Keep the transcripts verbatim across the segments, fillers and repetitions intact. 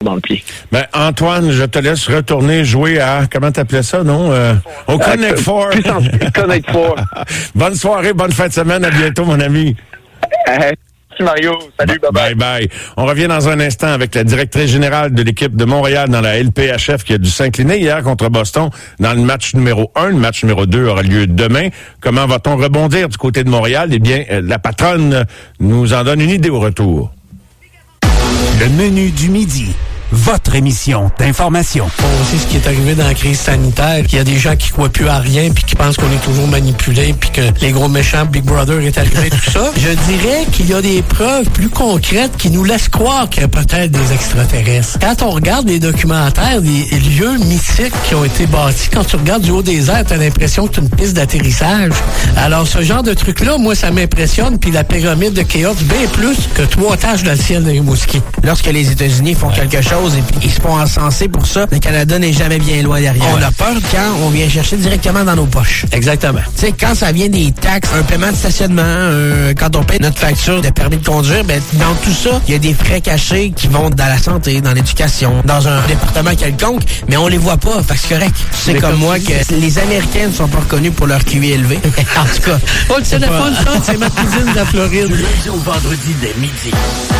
dans le pied. Ben, Antoine, je te laisse retourner jouer à, comment t'appelais ça, non? Euh, au Connect euh, Four. Connect Four. Bonne soirée, bonne fin de semaine. À bientôt, mon ami. Merci, Mario. Salut, bye-bye. Bye-bye. On revient dans un instant avec la directrice générale de l'équipe de Montréal dans la L P H F qui a dû s'incliner hier contre Boston dans le match numéro un. Le match numéro deux aura lieu demain. Comment va-t-on rebondir du côté de Montréal? Eh bien, la patronne nous en donne une idée au retour. Le menu du midi. Votre émission d'information. On sait ce qui est arrivé dans la crise sanitaire. Il y a des gens qui croient plus à rien puis qui pensent qu'on est toujours manipulé puis que les gros méchants Big Brother est arrivé, tout ça. Je dirais qu'il y a des preuves plus concrètes qui nous laissent croire qu'il y a peut-être des extraterrestres. Quand on regarde les documentaires des lieux mythiques qui ont été bâtis, quand tu regardes du haut des airs, t'as l'impression que c'est une piste d'atterrissage. Alors, ce genre de truc-là, moi, ça m'impressionne. Puis la pyramide de Khéops, bien plus que trois taches dans le ciel de Rimouski. Lorsque les États-Unis font quelque chose et puis ils se font encenser pour ça, le Canada n'est jamais bien loin derrière. On a peur quand on vient chercher directement dans nos poches. Exactement. Tu sais, quand ça vient des taxes, un paiement de stationnement, euh, quand on paye notre facture de permis de conduire, ben dans tout ça, il y a des frais cachés qui vont dans la santé, dans l'éducation, dans un département quelconque, mais on les voit pas, fait que c'est correct. C'est comme, comme moi que les Américains ne sont pas reconnus pour leur Q I élevé. En tout cas, oh, le téléphone, pas... c'est ma cousine de la Floride. Du lundi au vendredi dès midi.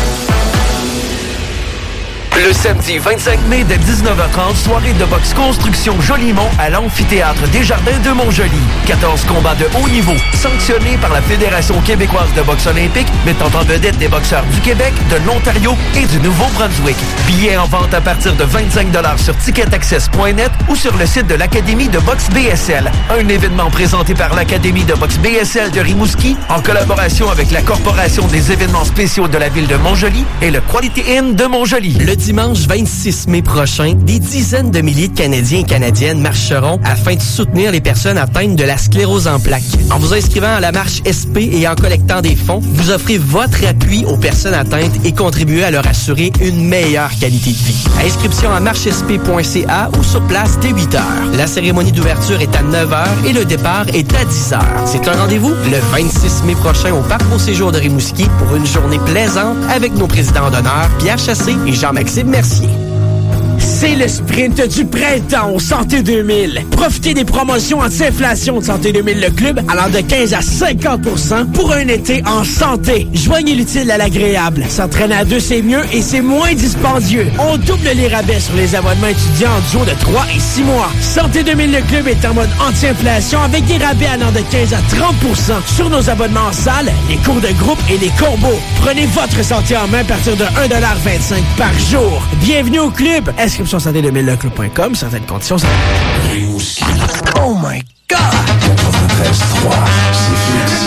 Le samedi vingt-cinq mai dès dix-neuf heures trente, soirée de boxe Construction Jolimont à l'amphithéâtre Desjardins de Montjoly. quatorze combats de haut niveau, sanctionnés par la Fédération québécoise de boxe olympique, mettant en vedette des boxeurs du Québec, de l'Ontario et du Nouveau-Brunswick. Billets en vente à partir de vingt-cinq dollars sur ticket access point net ou sur le site de l'Académie de boxe B S L. Un événement présenté par l'Académie de boxe B S L de Rimouski en collaboration avec la Corporation des événements spéciaux de la ville de Montjoly et le Quality Inn de Montjoly. Le dimanche vingt-six mai prochain, des dizaines de milliers de Canadiens et Canadiennes marcheront afin de soutenir les personnes atteintes de la sclérose en plaques. En vous inscrivant à la marche S P et en collectant des fonds, vous offrez votre appui aux personnes atteintes et contribuez à leur assurer une meilleure qualité de vie. Inscription à marche s p point c a ou sur place dès huit heures. La cérémonie d'ouverture est à neuf heures et le départ est à dix heures. C'est un rendez-vous le vingt-six mai prochain au Parc Beau Séjour de Rimouski pour une journée plaisante avec nos présidents d'honneur Pierre Chassé et Jean-Maxime Mercier. C'est le sprint du printemps au Santé deux mille. Profitez des promotions anti-inflation de Santé deux mille Le Club allant de quinze à cinquante pour cent pour un été en santé. Joignez l'utile à l'agréable. S'entraîner à deux, c'est mieux et c'est moins dispendieux. On double les rabais sur les abonnements étudiants en duo de trois et six mois. Santé deux mille Le Club est en mode anti-inflation avec des rabais allant de quinze à trente pour cent sur nos abonnements en salle, les cours de groupe et les combos. Prenez votre santé en main à partir de un dollar vingt-cinq par jour. Bienvenue au club. Inscription santé deux mille le club point com, certaines conditions. Rimouski. Oh my God! quatre-vingt-treize trois, c'est fixé.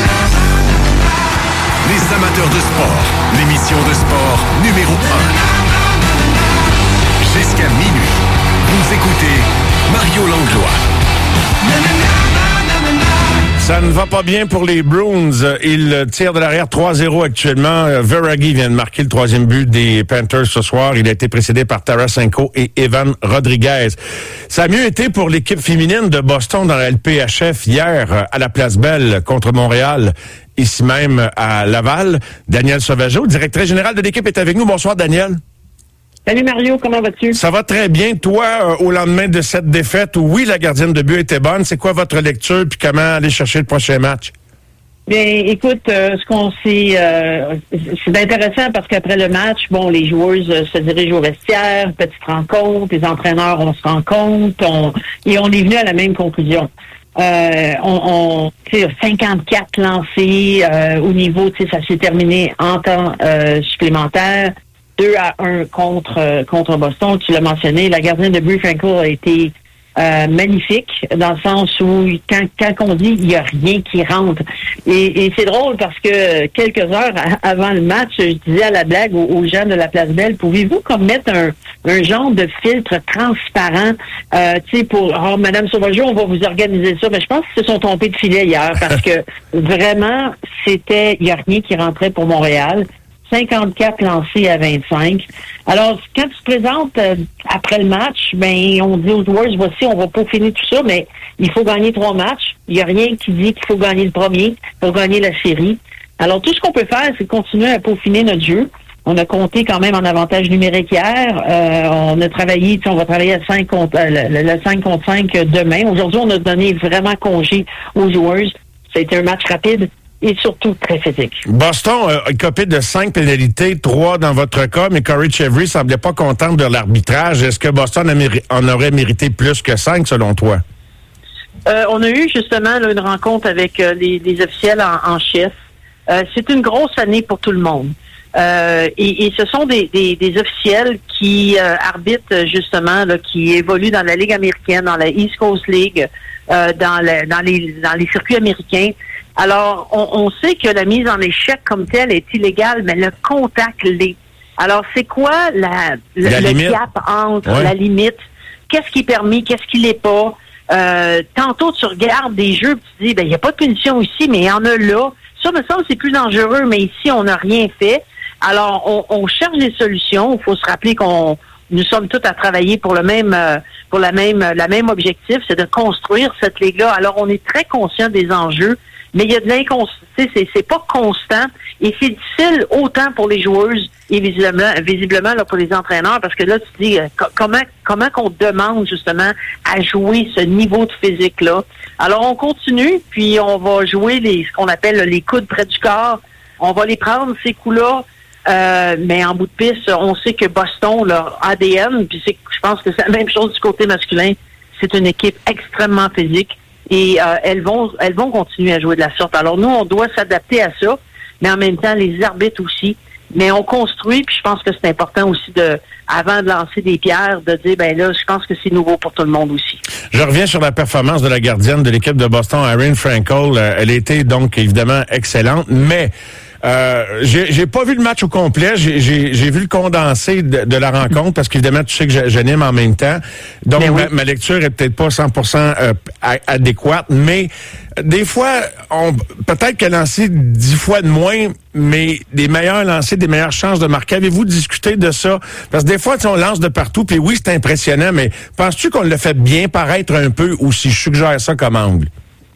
Les amateurs de sport, l'émission de sport numéro un. Jusqu'à minuit, vous écoutez Mario Langlois. Ça ne va pas bien pour les Bruins. Ils tirent de l'arrière trois zéro actuellement. Verhaeghe vient de marquer le troisième but des Panthers ce soir. Il a été précédé par Tarasenko et Evan Rodriguez. Ça a mieux été pour l'équipe féminine de Boston dans la L P H F hier à la Place Belle contre Montréal, ici même à Laval. Danielle Sauvageau, directrice générale de l'équipe, est avec nous. Bonsoir, Danielle. Salut Mario, comment vas-tu? Ça va très bien. Toi, euh, au lendemain de cette défaite, où oui, la gardienne de but était bonne, c'est quoi votre lecture puis comment aller chercher le prochain match? Bien, écoute, euh, ce qu'on sait, euh, c'est intéressant parce qu'après le match, bon, les joueuses euh, se dirigent au vestiaire, petite rencontre, les entraîneurs, on se rend compte, on, et on est venu à la même conclusion. Euh, on, on tu sais, cinquante-quatre lancés euh, au niveau, tu sais, ça s'est terminé en temps euh, supplémentaire. deux à un contre euh, contre Boston, tu l'as mentionné. La gardienne de but, Frankel, a été euh, magnifique, dans le sens où, quand, quand on dit il n'y a rien qui rentre. Et, et c'est drôle parce que quelques heures à, avant le match, je disais à la blague aux, aux gens de la Place Belle, pouvez-vous comme mettre un, un genre de filtre transparent, euh, tu sais, pour, oh, Madame Sauvageau, on va vous organiser ça. Mais je pense qu'ils se sont trompés de filet hier parce que vraiment, c'était, il n'y a rien qui rentrait pour Montréal. cinquante-quatre lancés à vingt-cinq. Alors, quand tu te présentes euh, après le match, ben on dit aux joueurs, voici, on va peaufiner tout ça, mais il faut gagner trois matchs. Il n'y a rien qui dit qu'il faut gagner le premier, il faut gagner la série. Alors, tout ce qu'on peut faire, c'est continuer à peaufiner notre jeu. On a compté quand même en avantage numérique hier. Euh, on a travaillé, on va travailler à cinq contre, euh, le, le cinq contre cinq demain. Aujourd'hui, on a donné vraiment congé aux joueuses. Ça a été un match rapide et surtout très physique. Boston a copé de cinq pénalités, trois dans votre cas, mais Corey Chevry semblait pas contente de l'arbitrage. Est-ce que Boston a méri- en aurait mérité plus que cinq, selon toi? Euh, on a eu justement là, une rencontre avec euh, les, les officiels en, en chef. Euh, c'est une grosse année pour tout le monde. Euh, et, et ce sont des, des, des officiels qui euh, arbitrent justement, là, qui évoluent dans la Ligue américaine, dans la East Coast League, euh, dans, la, dans, les, dans les circuits américains. Alors, on, on sait que la mise en échec comme telle est illégale, mais le contact l'est. Alors, c'est quoi la, le, la le gap entre ouais. la limite? Qu'est-ce qui est permis? Qu'est-ce qui l'est pas? Euh, tantôt, tu regardes des jeux et tu dis, ben, il n'y a pas de punition ici, mais il y en a là. Ça, me semble, c'est plus dangereux, mais ici, on n'a rien fait. Alors, on, on cherche des solutions. Il faut se rappeler qu'on nous sommes tous à travailler pour le même euh, pour la même la même objectif, c'est de construire cette ligue-là. Alors, on est très conscient des enjeux, mais il y a de l'inconstant. C'est, c'est pas constant et c'est difficile autant pour les joueuses et visiblement, visiblement là, pour les entraîneurs, parce que là, tu dis euh, comment comment qu'on demande justement à jouer ce niveau de physique-là. Alors, on continue, puis on va jouer les ce qu'on appelle là, les coudes près du corps. On va les prendre, ces coups-là. Euh, mais en bout de piste, on sait que Boston, leur A D N, puis c'est, je pense que c'est la même chose du côté masculin, c'est une équipe extrêmement physique et euh, elles vont elles vont continuer à jouer de la sorte. Alors nous, on doit s'adapter à ça, mais en même temps, les arbitres aussi. Mais on construit, puis je pense que c'est important aussi de, avant de lancer des pierres, de dire, ben là, je pense que c'est nouveau pour tout le monde aussi. Je reviens sur la performance de la gardienne de l'équipe de Boston, Erin Frankel. Elle était donc évidemment excellente, mais Euh, j'ai, j'ai pas vu le match au complet. J'ai, j'ai, j'ai vu le condensé de, de la rencontre parce qu'évidemment, tu sais que j'anime en même temps. Donc, oui. ma, ma lecture est peut-être pas cent pour cent euh, adéquate, mais des fois, on peut-être qu'elle a lancé dix fois de moins, mais des meilleurs lancers, des meilleures chances de marquer. Avez-vous discuté de ça? Parce que des fois, on lance de partout, puis oui, c'est impressionnant, mais penses-tu qu'on le fait bien paraître un peu ou si je suggère ça comme angle?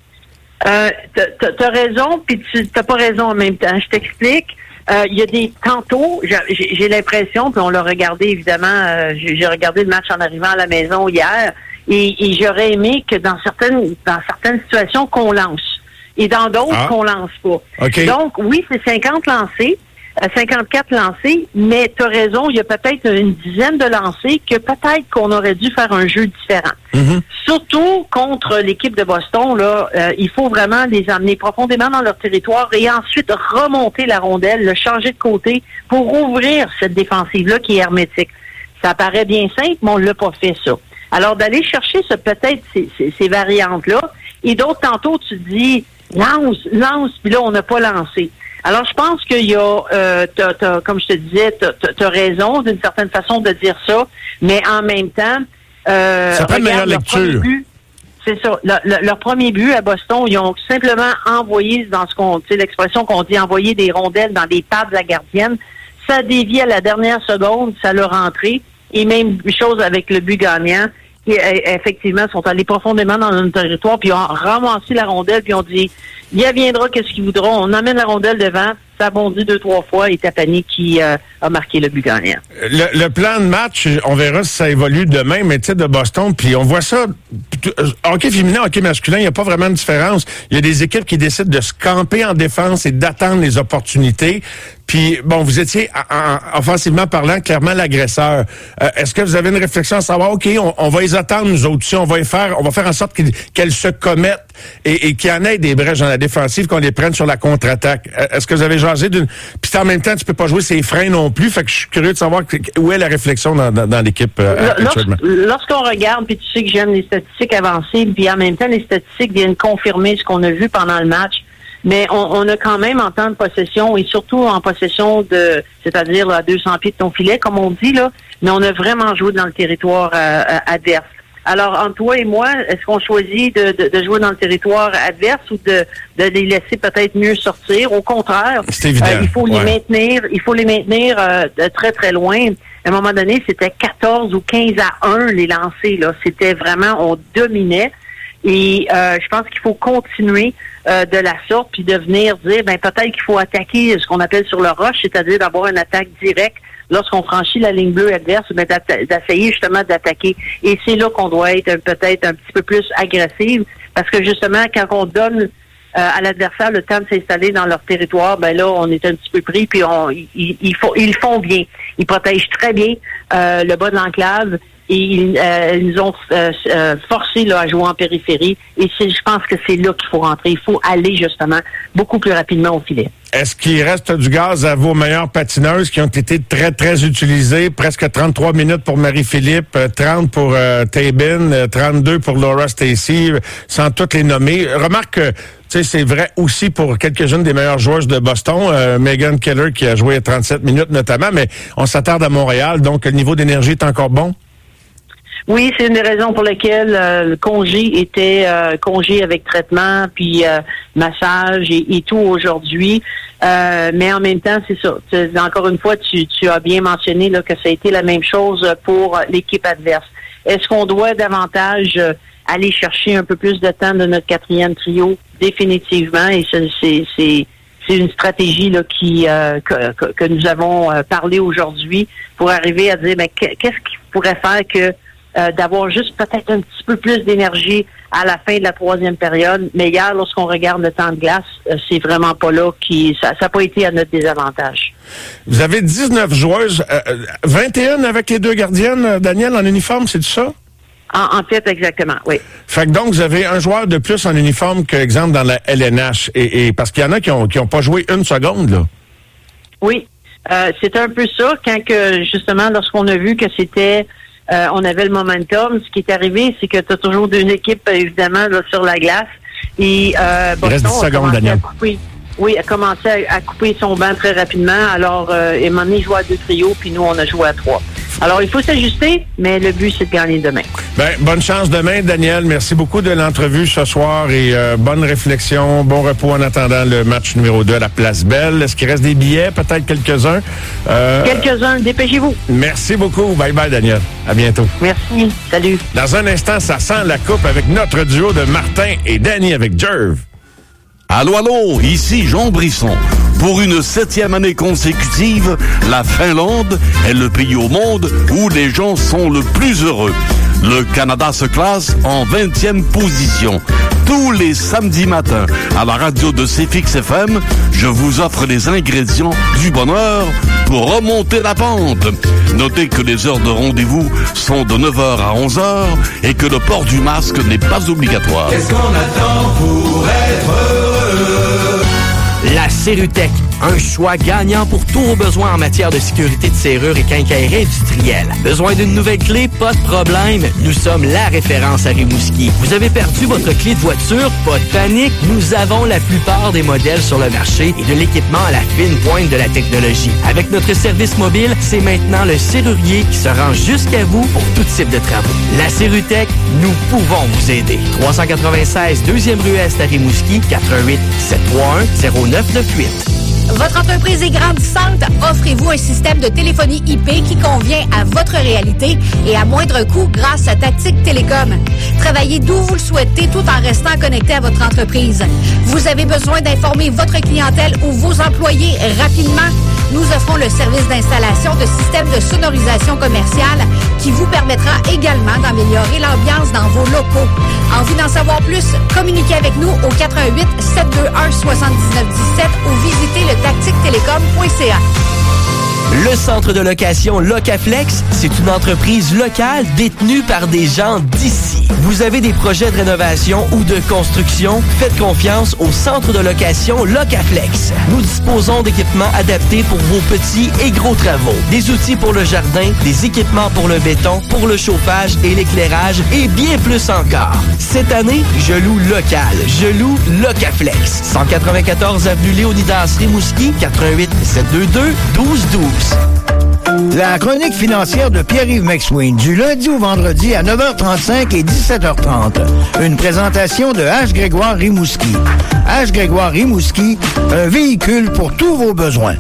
Euh, t'as, t'as raison, puis tu t'as pas raison en même temps. Je t'explique. Euh, il y a des tantôt, j'ai, j'ai l'impression, puis on l'a regardé évidemment, euh, j'ai, j'ai regardé le match en arrivant à la maison hier, et, et j'aurais aimé que dans certaines dans certaines situations qu'on lance, et dans d'autres ah. qu'on lance pas. Okay. Donc oui, c'est cinquante lancés, cinquante-quatre lancés, mais tu as raison, il y a peut-être une dizaine de lancés que peut-être qu'on aurait dû faire un jeu différent. Mm-hmm. Surtout contre l'équipe de Boston, là, euh, il faut vraiment les amener profondément dans leur territoire et ensuite remonter la rondelle, le changer de côté pour ouvrir cette défensive-là qui est hermétique. Ça paraît bien simple, mais on l'a pas fait ça. Alors d'aller chercher ce, peut-être ces, ces, ces variantes-là, et d'autres tantôt tu dis lance, lance, puis là on n'a pas lancé. Alors, je pense qu'il y a, euh, t'as, t'as, comme je te disais, t'as, t'as raison d'une certaine façon de dire ça, mais en même temps, euh, ça prend une meilleure lecture. But, c'est ça. Le, le, leur premier but à Boston, ils ont simplement envoyé, dans ce qu'on, tu sais, l'expression qu'on dit, envoyer des rondelles dans des pads de la gardienne. Ça a dévié à la dernière seconde, ça l'a rentré. Et même chose avec le but gagnant. Qui, effectivement, sont allés profondément dans notre territoire, puis ont ramassé la rondelle, puis ont dit, il viendra qu'est-ce qu'ils voudront, on emmène la rondelle devant, ça a bondi deux, trois fois, et Tapani qui euh, a marqué le but gagnant. Le, le plan de match, on verra si ça évolue demain, mais tu sais, de Boston, puis on voit ça, hockey féminin, hockey masculin, il n'y a pas vraiment de différence. Il y a des équipes qui décident de se camper en défense et d'attendre les opportunités. Puis, bon, vous étiez, en, en, offensivement parlant, clairement l'agresseur. Euh, est-ce que vous avez une réflexion à savoir, OK, on, on va les attendre, nous autres, on va les faire, on va faire en sorte qu'ils, qu'elles se commettent et, et qu'il y en ait des brèches dans la défensive, qu'on les prenne sur la contre-attaque. Est-ce que vous avez jasé d'une... Puis en même temps, tu peux pas jouer ses freins non plus, fait que je suis curieux de savoir où est la réflexion dans, dans, dans l'équipe euh, actuellement. Lorsqu'on regarde, puis tu sais que j'aime les statistiques avancées, puis en même temps, les statistiques viennent confirmer ce qu'on a vu pendant le match. Mais on, on a quand même en temps de possession, et surtout en possession de, c'est-à-dire là, à deux cents pieds de ton filet, comme on dit, là, mais on a vraiment joué dans le territoire euh, adverse. Alors, entre toi et moi, est-ce qu'on choisit de, de, de jouer dans le territoire adverse ou de, de les laisser peut-être mieux sortir? Au contraire, c'est évident. Euh, il faut ouais. les maintenir, il faut les maintenir euh, de très, très loin. À un moment donné, c'était quatorze ou quinze à un les lancers, là. C'était vraiment, on dominait. Et euh, je pense qu'il faut continuer euh, de la sorte, puis de venir dire, ben peut-être qu'il faut attaquer ce qu'on appelle sur le rush, c'est-à-dire d'avoir une attaque directe lorsqu'on franchit la ligne bleue adverse, ben d'essayer justement d'attaquer. Et c'est là qu'on doit être peut-être un petit peu plus agressive, parce que justement, quand on donne Euh, à l'adversaire le temps de s'installer dans leur territoire, ben là, on est un petit peu pris, puis on, ils, ils, font, ils font bien. Ils protègent très bien euh, le bas de l'enclave et ils, euh, ils nous ont euh, euh, forcé là, à jouer en périphérie. Et c'est, je pense que c'est là qu'il faut rentrer. Il faut aller justement beaucoup plus rapidement au filet. Est-ce qu'il reste du gaz à vos meilleures patineuses qui ont été très, très utilisées? Presque trente-trois minutes pour Marie-Philippe, trente pour euh, Tabin, trente-deux pour Laura Stacey, sans toutes les nommer. Remarque que tu sais, c'est vrai aussi pour quelques-unes des meilleures joueuses de Boston, euh, Megan Keller qui a joué trente-sept minutes notamment, mais on s'attarde à Montréal, donc le niveau d'énergie est encore bon? Oui, c'est une des raisons pour lesquelles euh, le congé était euh, congé avec traitement, puis euh, massage et, et tout aujourd'hui. Euh, mais en même temps, c'est ça. Tu, encore une fois, tu, tu as bien mentionné là, que ça a été la même chose pour l'équipe adverse. Est-ce qu'on doit davantage euh, aller chercher un peu plus de temps de notre quatrième trio? Définitivement, et c'est, c'est, c'est, c'est une stratégie là, qui euh, que, que, que nous avons euh, parlé aujourd'hui pour arriver à dire ben, qu'est-ce qui pourrait faire que euh, d'avoir juste peut-être un petit peu plus d'énergie à la fin de la troisième période. Mais hier, lorsqu'on regarde le temps de glace, euh, c'est vraiment pas là qui ça n'a pas été à notre désavantage. Vous avez dix-neuf joueuses, euh, vingt et un avec les deux gardiennes, Daniel, en uniforme, c'est ça? En, en fait, exactement, oui. Fait que donc, vous avez un joueur de plus en uniforme qu'exemple dans la L N H. Et, et parce qu'il y en a qui ont, qui ont pas joué une seconde, là. Oui. Euh, c'est un peu ça. Quand que, justement, lorsqu'on a vu que c'était, euh, on avait le momentum, ce qui est arrivé, c'est que tu as toujours deux équipes, évidemment, là, sur la glace. Et, euh, Il reste dix secondes, Daniel. Oui, a commencé à, à couper son banc très rapidement. Alors, euh, Emmanuel jouait à deux trios, puis nous, on a joué à trois. Alors, il faut s'ajuster, mais le but, c'est de gagner demain. Ben, bonne chance demain, Daniel. Merci beaucoup de l'entrevue ce soir et euh, bonne réflexion, bon repos en attendant le match numéro deux à la Place Belle. Est-ce qu'il reste des billets? Peut-être quelques-uns? Euh, quelques-uns, dépêchez-vous. Merci beaucoup. Bye-bye, Daniel. À bientôt. Merci. Salut. Dans un instant, ça sent la coupe avec notre duo de Martin et Danny avec Jerv. Allô, allô, ici Jean Brisson. Pour une septième année consécutive, la Finlande est le pays au monde où les gens sont le plus heureux. Le Canada se classe en vingtième position. Tous les samedis matins, à la radio de C F X F M, je vous offre les ingrédients du bonheur pour remonter la pente. Notez que les heures de rendez-vous sont de neuf heures à onze heures et que le port du masque n'est pas obligatoire. Qu'est-ce qu'on attend pour être heureux? La Serrutech, un choix gagnant pour tous vos besoins en matière de sécurité de serrure et quincaillerie industrielle. Besoin d'une nouvelle clé? Pas de problème. Nous sommes la référence à Rimouski. Vous avez perdu votre clé de voiture? Pas de panique. Nous avons la plupart des modèles sur le marché et de l'équipement à la fine pointe de la technologie. Avec notre service mobile, c'est maintenant le serrurier qui se rend jusqu'à vous pour tout type de travaux. La Serrutech, nous pouvons vous aider. trois cent quatre-vingt-seize deuxième rue Est à Rimouski, quatre un huit, sept trois un, zéro neuf neuf huit. Votre entreprise est grandissante? Offrez-vous un système de téléphonie I P qui convient à votre réalité et à moindre coût grâce à Tactique Télécom. Travaillez d'où vous le souhaitez tout en restant connecté à votre entreprise. Vous avez besoin d'informer votre clientèle ou vos employés rapidement? Nous offrons le service d'installation de systèmes de sonorisation commerciale qui vous permettra également d'améliorer l'ambiance dans vos locaux. Envie d'en savoir plus? Communiquez avec nous au quatre un huit, sept deux un, sept neuf un sept ou visitez le tactique télécom point c a. Le centre de location Locaflex, c'est une entreprise locale détenue par des gens d'ici. Vous avez des projets de rénovation ou de construction? Faites confiance au centre de location Locaflex. Nous disposons d'équipements adaptés pour vos petits et gros travaux. Des outils pour le jardin, des équipements pour le béton, pour le chauffage et l'éclairage et bien plus encore. Cette année, je loue local. Je loue Locaflex. cent quatre-vingt-quatorze avenue Léonidas Rimouski, quatre un huit, sept deux deux, un deux un deux. La chronique financière de Pierre-Yves McSween, du lundi au vendredi à neuf heures trente-cinq et dix-sept heures trente. Une présentation de H. Grégoire Rimouski. H. Grégoire Rimouski, un véhicule pour tous vos besoins.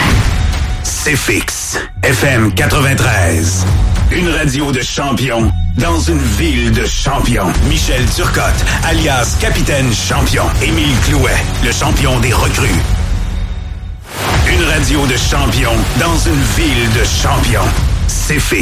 C'est fixe. F M quatre-vingt-treize. Une radio de champion. dans une ville de champions. Michel Turcotte, alias Capitaine Champion. Émile Clouet, le champion des recrues. Une radio de champions dans une ville de champions. C'est fait.